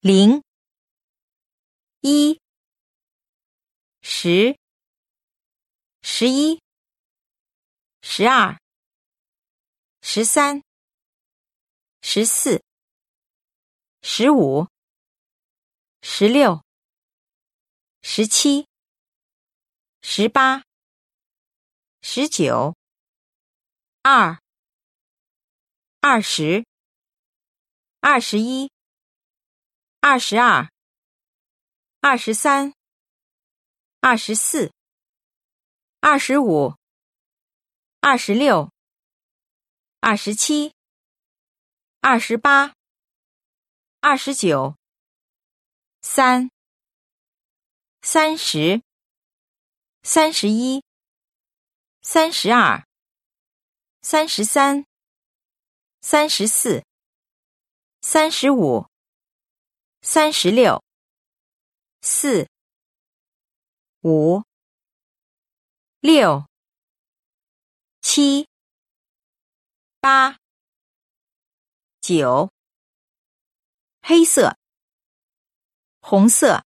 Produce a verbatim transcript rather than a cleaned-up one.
零、一、十、十一、十二、十三、十四、十五、十六、十七、十八、十九、二、二十、二十一、二十二、二十三、二十四、二十五、二十六、二十七、二十八、二十九、三、三十、三十一、三十二、三十三、三十四、三十五、三十六、四、五、六、七、八、九。黑色、红色、